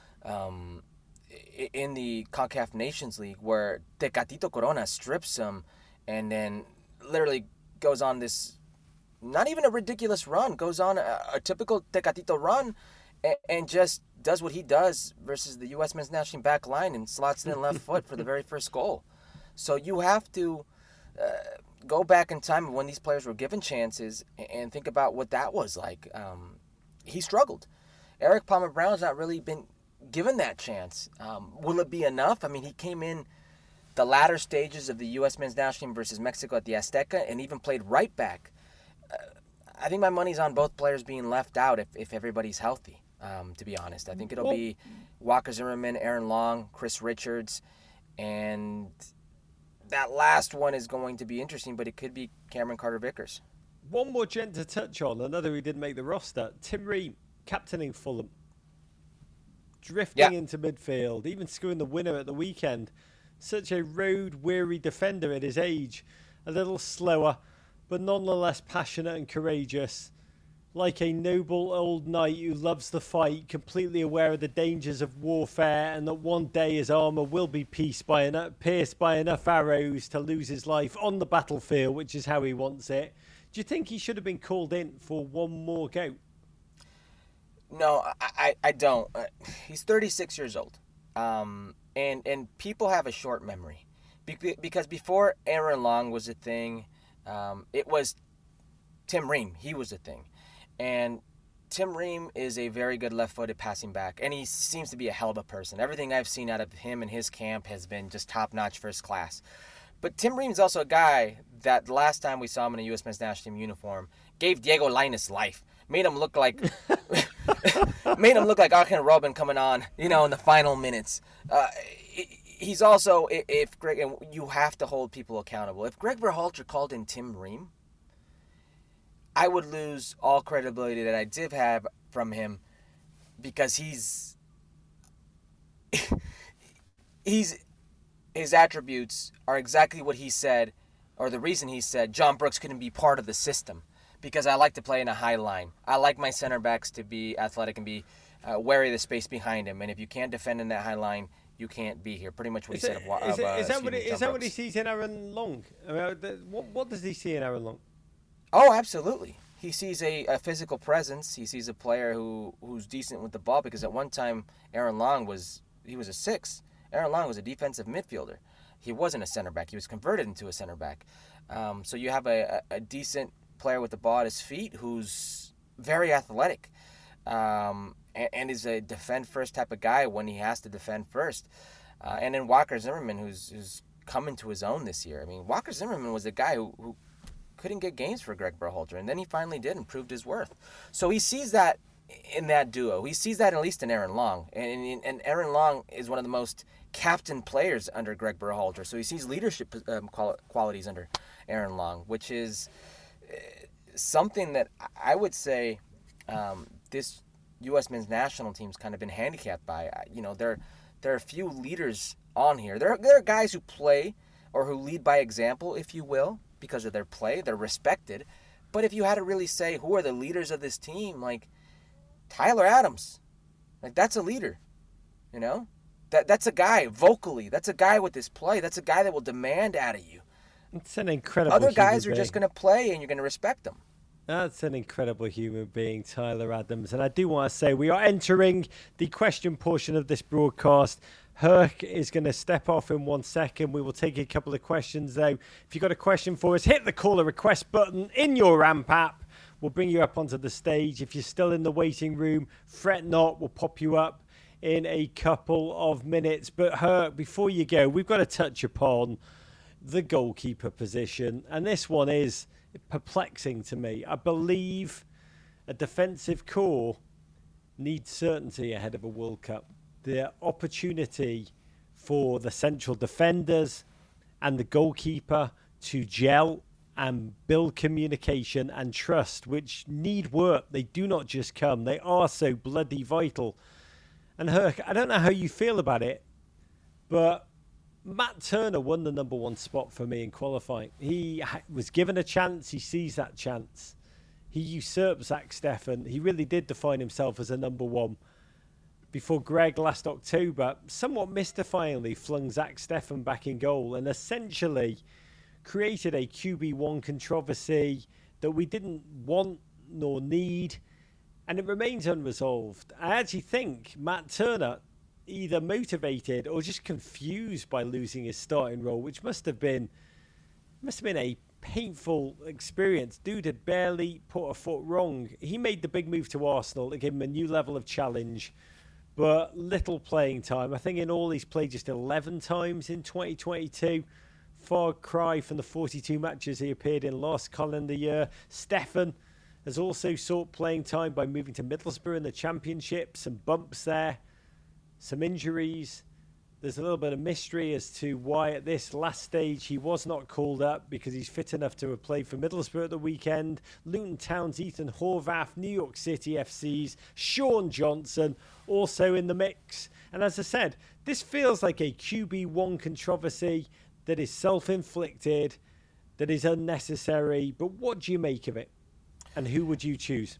in the CONCACAF Nations League, where Tecatito Corona strips him and then literally goes on this, not even a ridiculous run, goes on a typical Tecatito run and just does what he does versus the U.S. men's national team back line and slots it in left foot for the very first goal. So you have to go back in time when these players were given chances and think about what that was like. He struggled. Eric Palmer Brown's not really been given that chance. Will it be enough? I mean, he came in the latter stages of the U.S. men's national team versus Mexico at the Azteca and even played right back. I think my money's on both players being left out if everybody's healthy, to be honest. I think it'll be Walker Zimmerman, Aaron Long, Chris Richards, and that last one is going to be interesting, but it could be Cameron Carter-Vickers. One more gent to touch on, another who didn't make the roster. Tim Ream, captaining Fulham, drifting into midfield, even scoring the winner at the weekend. Such a road-weary defender at his age. A little slower, but nonetheless passionate and courageous. Like a noble old knight who loves the fight, completely aware of the dangers of warfare, and that one day his armour will be pierced by enough arrows to lose his life on the battlefield, which is how he wants it. Do you think he should have been called in for one more go? No, I don't. He's 36 years old. And people have a short memory. Because before Aaron Long was a thing, it was Tim Ream. He was a thing. And Tim Ream is a very good left-footed passing back, and he seems to be a hell of a person. Everything I've seen out of him and his camp has been just top-notch, first class. But Tim Ream is also a guy that the last time we saw him in a U.S. men's national team uniform gave Diego Lainez life. Made him look like Arjen Robben coming on, in the final minutes. He's also, if Greg, and you have to hold people accountable. If Greg Berhalter called in Tim Ream, I would lose all credibility that I did have from him, because his attributes are exactly what he said, or the reason he said John Brooks couldn't be part of the system, because I like to play in a high line. I like my center backs to be athletic and be wary of the space behind him, and if you can't defend in that high line, you can't be here. Pretty much what he said of Is that what he sees in Aaron Long? I mean, what does he see in Aaron Long? Oh, absolutely. He sees a physical presence. He sees a player who's decent with the ball, because at one time Aaron Long was a 6. Aaron Long was a defensive midfielder. He wasn't a center back. He was converted into a center back. So you have a decent player with the ball at his feet who's very athletic and is a defend first type of guy when he has to defend first. And then Walker Zimmerman, who's come into his own this year. I mean, Walker Zimmerman was a guy who couldn't get games for Greg Berhalter, and then he finally did and proved his worth. So he sees that in that duo. He sees that at least in Aaron Long. And Aaron Long is one of the most captain players under Greg Berhalter. So he sees leadership qualities under Aaron Long, which is something that I would say this U.S. men's national team's kind of been handicapped by. There are a few leaders on here. There are guys who play or who lead by example, if you will, because of their play. They're respected. But if you had to really say who are the leaders of this team, like Tyler Adams, like that's a leader, That's a guy vocally. That's a guy with his play. That's a guy that will demand out of you. It's an incredible Other guys human are just being. going to play, and you're going to respect them. That's an incredible human being, Tyler Adams. And I do want to say we are entering the question portion of this broadcast. Herc is going to step off in 1 second. We will take a couple of questions, though. If you've got a question for us, hit the caller request button in your Ramp app. We'll bring you up onto the stage. If you're still in the waiting room, fret not. We'll pop you up in a couple of minutes. But Herc, before you go, we've got to touch upon the goalkeeper position. And this one is perplexing to me. I believe a defensive core needs certainty ahead of a World Cup. The opportunity for the central defenders and the goalkeeper to gel and build communication and trust, which need work. They do not just come. They are so bloody vital. And Herc, I don't know how you feel about it, but Matt Turner won the number 1 spot for me in qualifying. He was given a chance. He sees that chance. he usurped Zach Steffen. He really did define himself as a number one before Greg last October, somewhat mystifyingly, flung Zach Steffen back in goal and essentially created a QB1 controversy that we didn't want nor need, and it remains unresolved. I actually think Matt Turner either motivated or just confused by losing his starting role, which must have been a painful experience. Dude had barely put a foot wrong. He made the big move to Arsenal to give him a new level of challenge, but little playing time. I think in all he's played just 11 times in 2022. Far cry from the 42 matches he appeared in last calendar year. Steffen has also sought playing time by moving to Middlesbrough in the Championship. Some bumps there, some injuries. There's a little bit of mystery as to why at this last stage he was not called up, because he's fit enough to have played for Middlesbrough at the weekend. Luton Town's Ethan Horvath, New York City FC's Sean Johnson also in the mix. And as I said, this feels like a QB1 controversy that is self-inflicted, that is unnecessary. But what do you make of it? And who would you choose?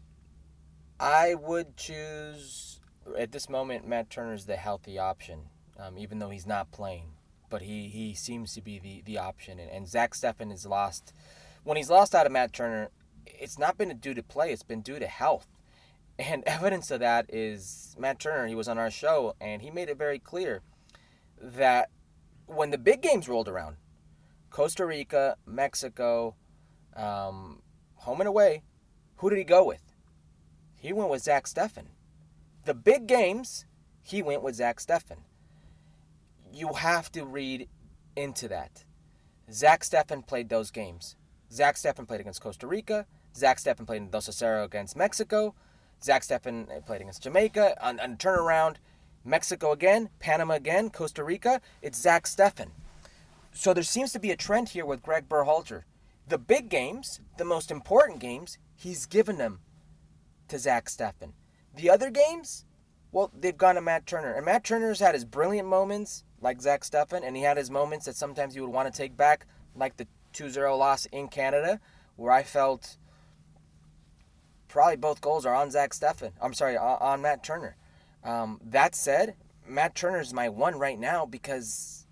I would choose, at this moment, Matt Turner's the healthy option. Even though he's not playing, but he seems to be the option. And Zach Steffen is lost. When he's lost out of Matt Turner, it's not been due to play, it's been due to health. And evidence of that is Matt Turner. He was on our show, and he made it very clear that when the big games rolled around, Costa Rica, Mexico, home and away, who did he go with? He went with Zach Steffen. The big games, he went with Zach Steffen. You have to read into that. Zach Steffen played those games. Zach Steffen played against Costa Rica. Zach Steffen played in Dos Acero against Mexico. Zach Steffen played against Jamaica. On turnaround, Mexico again, Panama again, Costa Rica. It's Zach Steffen. So there seems to be a trend here with Greg Berhalter. The big games, the most important games, he's given them to Zach Steffen. The other games, well, they've gone to Matt Turner. And Matt Turner's had his brilliant moments, like Zach Steffen, and he had his moments that sometimes you would want to take back, like the 2-0 loss in Canada, where I felt probably both goals are on Zach Steffen. I'm sorry, on Matt Turner. That said, Matt Turner's my one right now because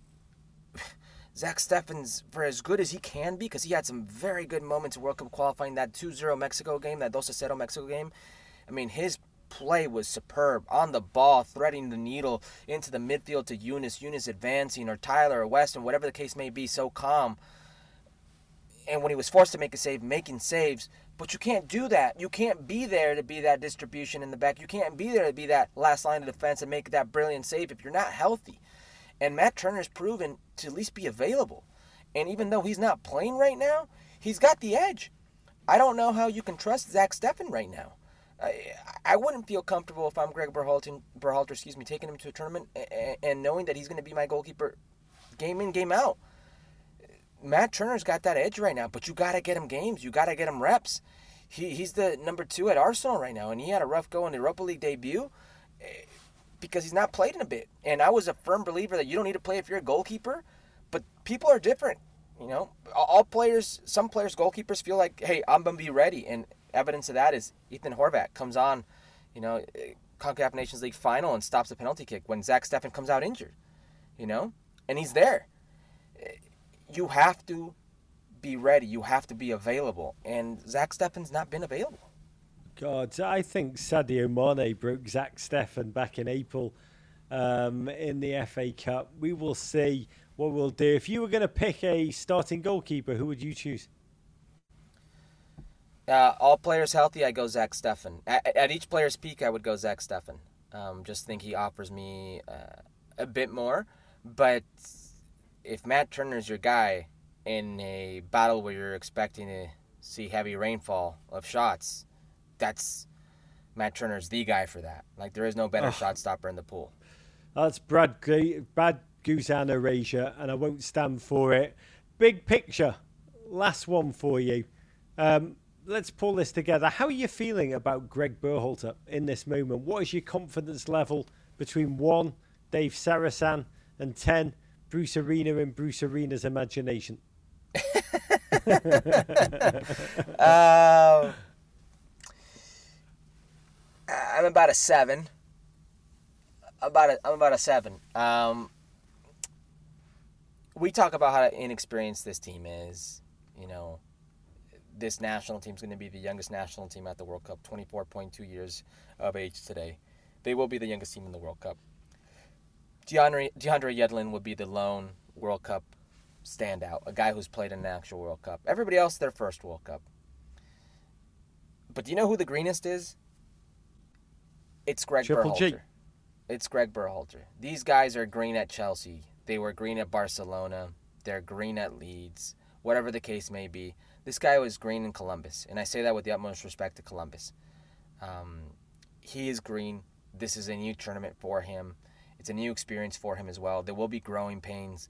Zach Steffen's, for as good as he can be, because he had some very good moments in World Cup qualifying, that 2-0 Mexico game, that Dos Acero Mexico game. I mean, his play was superb, on the ball, threading the needle into the midfield to Eunice advancing, or Tyler or Weston, whatever the case may be, so calm. And when he was forced to make a save, making saves. But you can't do that. You can't be there to be that distribution in the back. You can't be there to be that last line of defense and make that brilliant save if you're not healthy. And Matt Turner's proven to at least be available. And even though he's not playing right now, he's got the edge. I don't know how you can trust Zach Steffen right now. I wouldn't feel comfortable if I'm Greg Berhalter, taking him to a tournament and knowing that he's going to be my goalkeeper game in, game out. Matt Turner's got that edge right now, but you got to get him games. You got to get him reps. He's the number 2 at Arsenal right now, and he had a rough go in the Europa League debut because he's not played in a bit. And I was a firm believer that you don't need to play if you're a goalkeeper, but people are different. You know, some players, goalkeepers feel like, hey, I'm going to be ready. And evidence of that is Ethan Horvath comes on, CONCACAF Nations League final and stops a penalty kick when Zach Steffen comes out injured, and he's there. You have to be ready. You have to be available. And Zach Steffen's not been available. God, I think Sadio Mane broke Zach Steffen back in April in the FA Cup. We will see what we'll do. If you were going to pick a starting goalkeeper, who would you choose? All players healthy, I go Zach Steffen. At each player's peak, I would go Zach Steffen. Just think he offers me a bit more. But if Matt Turner's your guy in a battle where you're expecting to see heavy rainfall of shots, that's Matt Turner's the guy for that. Like, there is no better shot stopper in the pool. That's bad Guzan erasure, and I won't stand for it. Big picture, last one for you. Let's pull this together. How are you feeling about Greg Berhalter in this moment? What is your confidence level between 1, Dave Sarasan, and 10, Bruce Arena in Bruce Arena's imagination? I'm about a 7. I'm about a 7. We talk about how inexperienced this team is. You know, this national team is going to be the youngest national team at the World Cup, 24.2 years of age today. They will be the youngest team in the World Cup. DeAndre Yedlin would be the lone World Cup standout, a guy who's played in an actual World Cup. Everybody else, their first World Cup. But do you know who the greenest is? It's Greg Berhalter. It's Greg Berhalter. These guys are green at Chelsea. They were green at Barcelona. They're green at Leeds. Whatever the case may be. This guy was green in Columbus. And I say that with the utmost respect to Columbus. He is green. This is a new tournament for him. It's a new experience for him as well. There will be growing pains.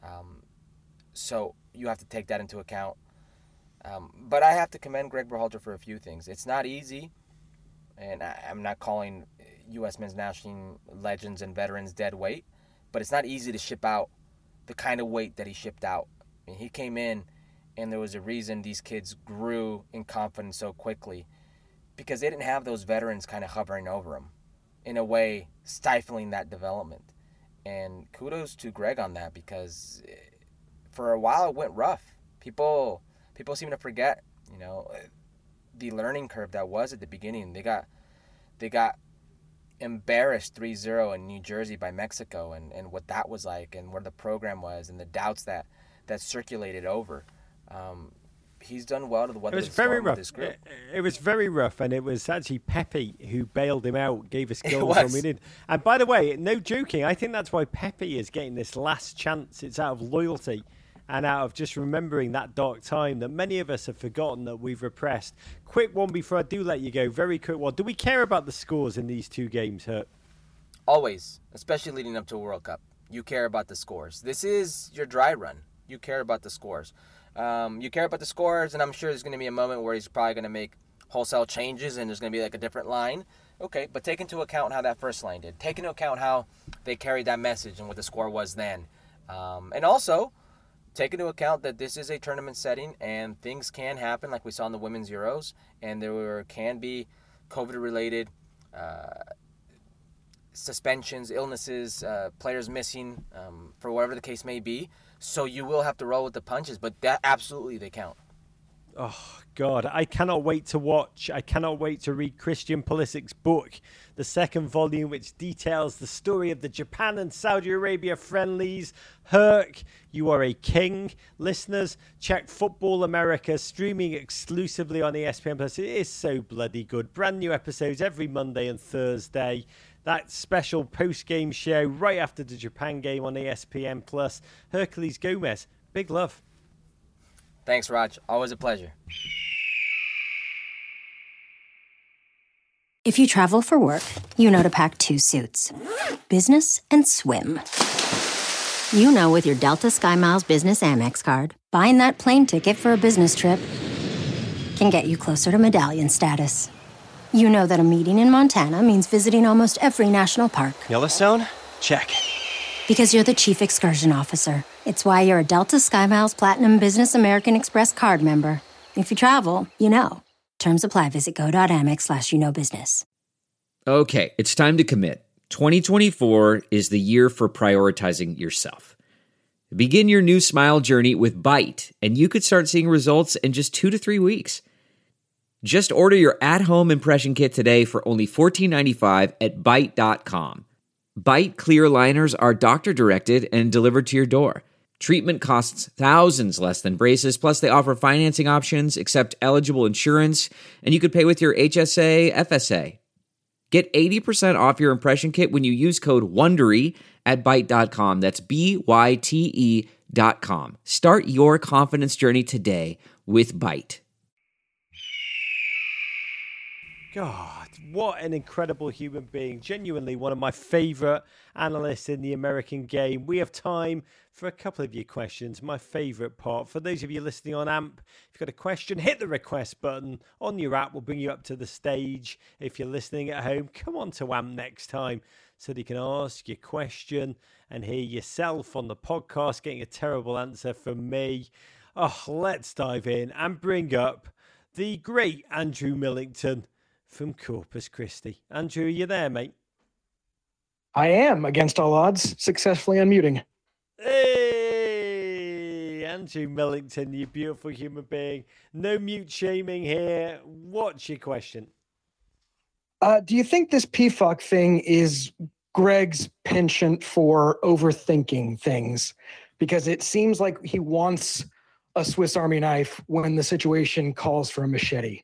So you have to take that into account. But I have to commend Greg Berhalter for a few things. It's not easy. And I'm not calling U.S. men's national team legends and veterans dead weight. But it's not easy to ship out the kind of weight that he shipped out. I mean, he came in, and there was a reason these kids grew in confidence so quickly. Because they didn't have those veterans kind of hovering over them. In a way, stifling that development. And kudos to Greg on that, because for a while it went rough. People seem to forget, you know, the learning curve that was at the beginning. They got embarrassed 3-0 in New Jersey by Mexico, and what that was like, and where the program was, and the doubts that circulated over. He's done well to weather the storm with this group. It was very rough, and it was actually Pepe who bailed him out, gave us goals when we did. And by the way, no joking, I think that's why Pepe is getting this last chance. It's out of loyalty and out of just remembering that dark time that many of us have forgotten, that we've repressed. Quick one before I do let you go. Very quick one. Do we care about the scores in these two games, Hurt? Always, especially leading up to a World Cup. You care about the scores. This is your dry run. You care about the scores. You care about the scores, and I'm sure there's going to be a moment where he's probably going to make wholesale changes and there's going to be like a different line. Okay, but take into account how that first line did. Take into account how they carried that message and what the score was then. And also, take into account that this is a tournament setting and things can happen like we saw in the Women's Euros, and there can be COVID-related suspensions, illnesses, players missing, for whatever the case may be. So you will have to roll with the punches, but that absolutely they count. Oh, God, I cannot wait to watch. I cannot wait to read Christian Pulisic's book, the second volume, which details the story of the Japan and Saudi Arabia friendlies. Herc, you are a king. Listeners, check Football America, streaming exclusively on ESPN+. It is so bloody good. Brand new episodes every Monday and Thursday. That special post-game show right after the Japan game on ESPN+. Hercules Gomez, big love. Thanks, Raj. Always a pleasure. If you travel for work, you know to pack 2 suits. Business and swim. You know with your Delta SkyMiles Business Amex card, buying that plane ticket for a business trip can get you closer to medallion status. You know that a meeting in Montana means visiting almost every national park. Yellowstone? Check. Because you're the chief excursion officer. It's why you're a Delta SkyMiles Platinum Business American Express card member. If you travel, you know. Terms apply. Visit go.amex/you-know-business. Okay, it's time to commit. 2024 is the year for prioritizing yourself. Begin your new smile journey with Byte, and you could start seeing results in just 2 to 3 weeks. Just order your at-home impression kit today for only $14.95 at Byte.com. Byte clear aligners are doctor-directed and delivered to your door. Treatment costs thousands less than braces, plus they offer financing options, accept eligible insurance, and you could pay with your HSA, FSA. Get 80% off your impression kit when you use code WONDERY at Byte.com. That's BYTE.com. Start your confidence journey today with Byte. God, what an incredible human being. Genuinely one of my favourite analysts in the American game. We have time for a couple of your questions. My favourite part. For those of you listening on AMP, if you've got a question, hit the request button on your app. We'll bring you up to the stage. If you're listening at home, come on to AMP next time so that you can ask your question and hear yourself on the podcast getting a terrible answer from me. Oh, let's dive in and bring up the great Andrew Millington from Corpus Christi. Andrew, are you there, mate? I am, against all odds, successfully unmuting. Hey, Andrew Millington, you beautiful human being. No mute shaming here. What's your question? Do you think this PFOC thing is Greg's penchant for overthinking things? Because it seems like he wants a Swiss Army knife when the situation calls for a machete.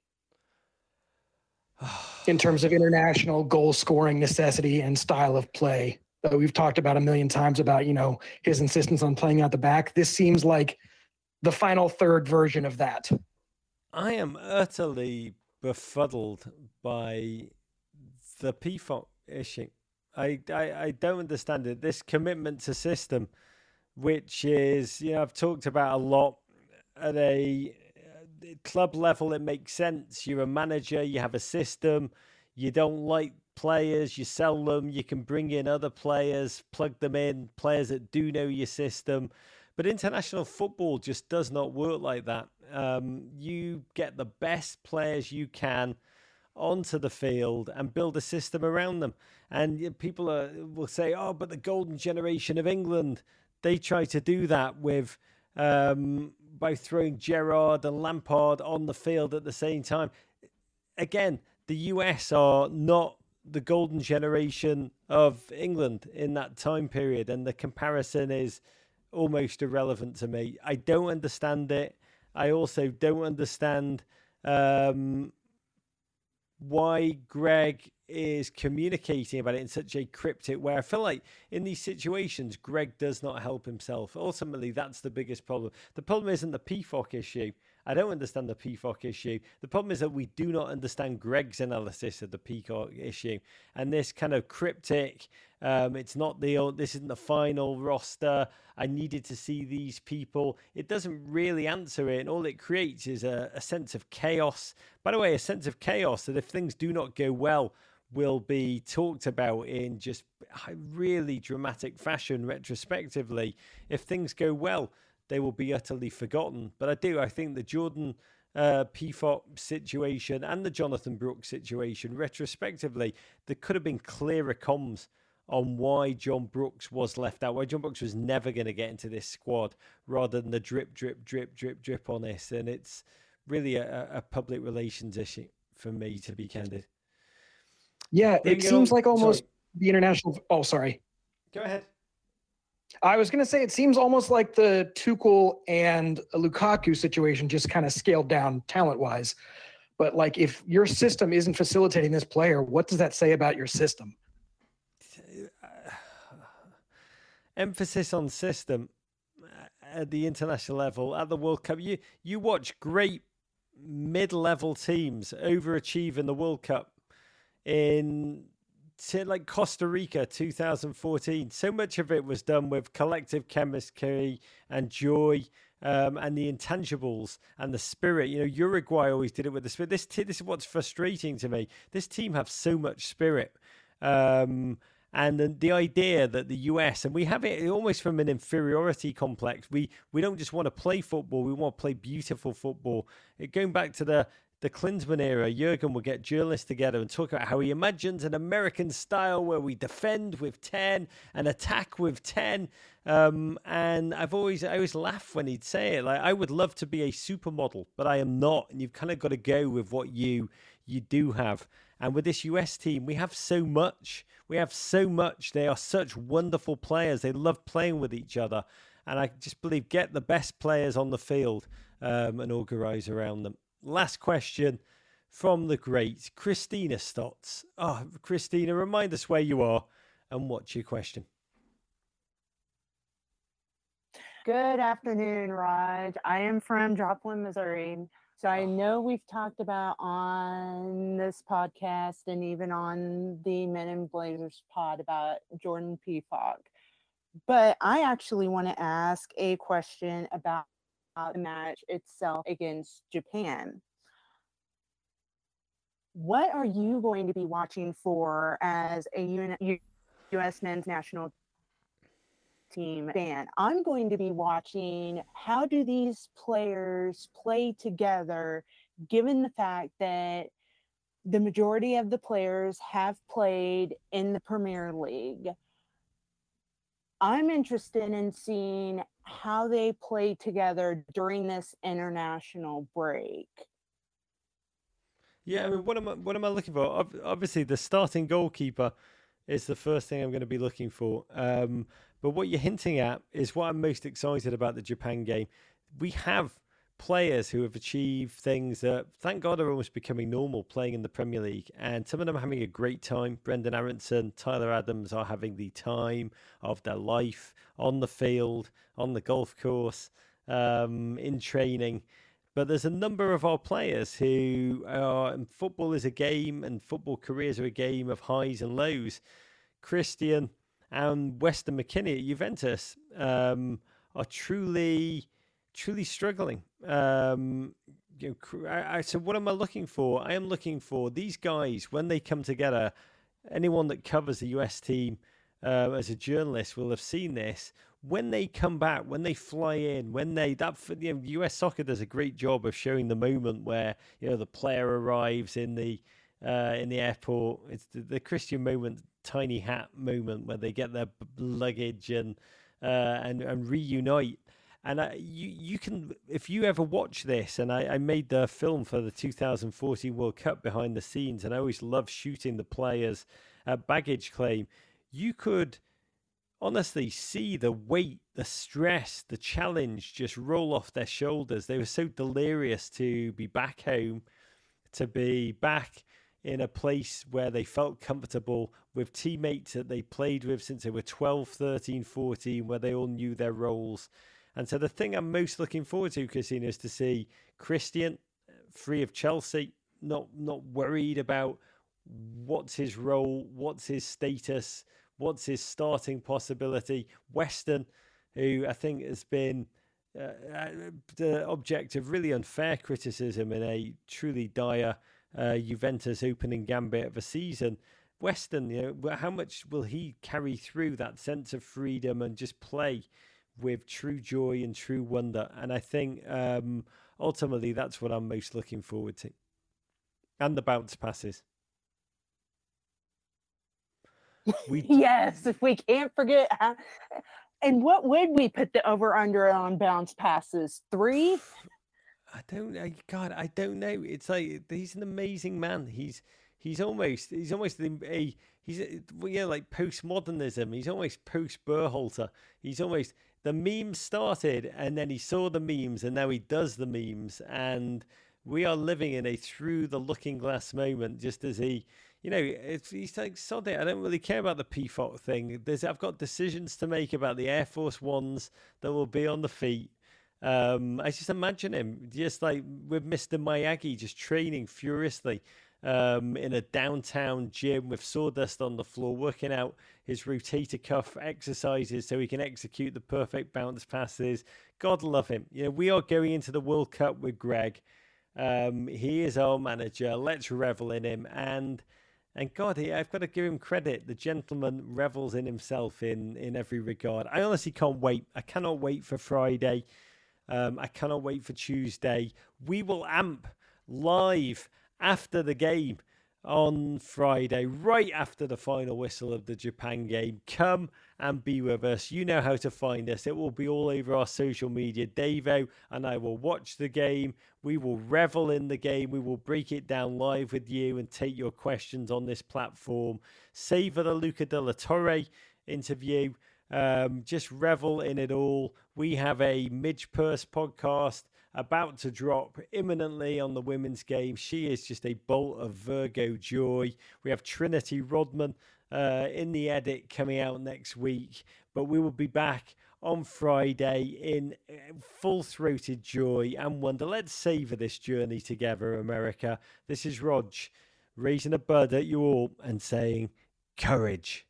In terms of international goal scoring necessity and style of play that we've talked about a million times about, his insistence on playing out the back. This seems like the final third version of that. I am utterly befuddled by the PFOC issue. I don't understand it. This commitment to system, which is, I've talked about a lot at a club level, it makes sense. You're a manager, you have a system, you don't like players, you sell them, you can bring in other players, plug them in, players that do know your system. But international football just does not work like that. You get the best players you can onto the field and build a system around them. And people will say, oh, but the golden generation of England, they try to do that with by throwing Gerrard and Lampard on the field at the same time. Again, the US are not the golden generation of England in that time period, and the comparison is almost irrelevant to me. I don't understand it. I also don't understand why Greg is communicating about it in such a cryptic way. I feel like in these situations, Greg does not help himself. Ultimately, that's the biggest problem. The problem isn't the PFOC issue. I don't understand the PFOC issue. The problem is that we do not understand Greg's analysis of the PFOC issue. And this kind of cryptic, this isn't the final roster. I needed to see these people. It doesn't really answer it. And all it creates is a sense of chaos. By the way, a sense of chaos that if things do not go well, will be talked about in just really dramatic fashion retrospectively. If things go well, they will be utterly forgotten. But I think the Jordan PFOC situation and the Jonathan Brooks situation, retrospectively, there could have been clearer comms on why John Brooks was left out, why John Brooks was never going to get into this squad, rather than the drip on this. And it's really a public relations issue for me, to be candid. Yeah, it seems like almost the international... Oh, sorry. Go ahead. I was going to say, it seems almost like the Tuchel and Lukaku situation just kind of scaled down talent-wise. But, like, if your system isn't facilitating this player, what does that say about your system? Emphasis on system at the international level, at the World Cup. You watch great mid-level teams overachieve in the World Cup in like Costa Rica 2014. So much of it was done with collective chemistry and joy and the intangibles and the spirit. Uruguay always did it with the spirit. This is what's frustrating to me. This team have so much spirit. And the idea that the US, and we have it almost from an inferiority complex. We don't just want to play football. We want to play beautiful football. Going back to the Klinsmann era, Jurgen would get journalists together and talk about how he imagines an American style where we defend with 10 and attack with 10. And I always laugh when he'd say it. Like, I would love to be a supermodel, but I am not. And you've kind of got to go with what you do have. And with this US team, we have so much. We have so much. They are such wonderful players. They love playing with each other. And I just believe get the best players on the field and organise around them. Last question from the great Christina Stotts. Oh, Christina, remind us where you are and what's your question. Good afternoon, Raj. I am from Joplin, Missouri. So I know we've talked about on this podcast and even on the Men in Blazers pod about Jordan PFOC. But I actually want to ask a question about the match itself against Japan. What are you going to be watching for as a U.S. men's national team fan? I'm going to be watching how do these players play together, given the fact that the majority of the players have played in the Premier League. I'm interested in seeing how they play together during this international break. Yeah, I mean, what am I looking for? Obviously, the starting goalkeeper is the first thing I'm going to be looking for. But what you're hinting at is what I'm most excited about the Japan game. We have players who have achieved things that, thank God, are almost becoming normal playing in the Premier League. And some of them are having a great time. Brendan Aronson, Tyler Adams are having the time of their life on the field, on the golf course, in training. But there's a number of our players who are, and football is a game and football careers are a game of highs and lows. Christian and Weston McKennie at Juventus are truly struggling. So what am I looking for? I am looking for these guys, when they come together, anyone that covers the US team as a journalist will have seen this. When they come back, when they fly in, US soccer does a great job of showing the moment where the player arrives in the airport. It's the Christian moment, tiny hat moment, where they get their luggage and reunite. And you can, if you ever watch this, and I made the film for the 2014 World Cup behind the scenes, and I always love shooting the players at baggage claim. You could honestly see the weight, the stress, the challenge just roll off their shoulders. They were so delirious to be back home, to be back in a place where they felt comfortable with teammates that they played with since they were 12, 13, 14, where they all knew their roles. And so the thing I'm most looking forward to, Christina, is to see Christian free of Chelsea, not worried about what's his role, what's his status, what's his starting possibility. Weston, who I think has been the object of really unfair criticism in a truly dire Juventus opening gambit of a season. Weston, how much will he carry through that sense of freedom and just play with true joy and true wonder? And I think ultimately that's what I'm most looking forward to. And the bounce passes. Yes, if we can't forget. And what would we put the over-under on bounce passes? 3? I don't know. God, I don't know. It's like, he's an amazing man. He's almost like postmodernism. He's almost post-Berhalter. He's almost, the memes started and then he saw the memes and now he does the memes. And we are living in a through the looking glass moment, just as he, he's like, sod it, I don't really care about the PFOC thing. I've got decisions to make about the Air Force Ones that will be on the feet. I just imagine him just like with Mr. Miyagi, just training furiously in a downtown gym with sawdust on the floor, working out his rotator cuff exercises so he can execute the perfect bounce passes. God love him. We are going into the World Cup with Greg. He is our manager. Let's revel in him. And God, I've got to give him credit. The gentleman revels in himself in every regard. I honestly can't wait. I cannot wait for Friday. I cannot wait for Tuesday. We will amp live after the game on Friday, right after the final whistle of the Japan game. Come and be with us. You know how to find us. It will be all over our social media. Davo and I will watch the game. We will revel in the game. We will break it down live with you and take your questions on this platform. Savor the Luca de la Torre interview. Just revel in it all. We have a Midge Purse podcast about to drop imminently on the women's game. She is just a bolt of Virgo joy. We have Trinity Rodman in the edit coming out next week, but we will be back on Friday in full-throated joy and wonder. Let's savor this journey together, America. This is Rog raising a bud at you all and saying courage.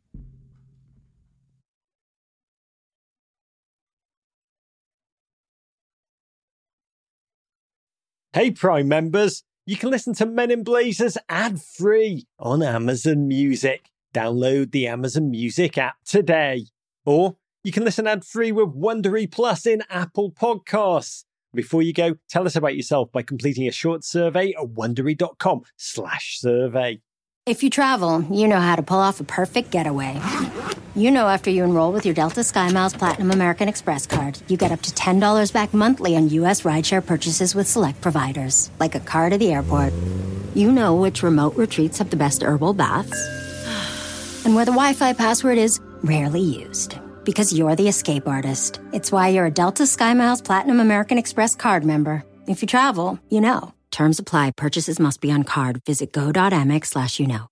Hey, Prime members, you can listen to Men in Blazers ad-free on Amazon Music. Download the Amazon Music app today. Or you can listen ad-free with Wondery Plus in Apple Podcasts. Before you go, tell us about yourself by completing a short survey at Wondery.com/survey. If you travel, you know how to pull off a perfect getaway. You know after you enroll with your Delta SkyMiles Platinum American Express card, you get up to $10 back monthly on U.S. rideshare purchases with select providers, like a car to the airport. You know which remote retreats have the best herbal baths, and where the Wi-Fi password is rarely used. Because you're the escape artist. It's why you're a Delta SkyMiles Platinum American Express card member. If you travel, you know. Terms apply. Purchases must be on card. Visit go.amex/you know.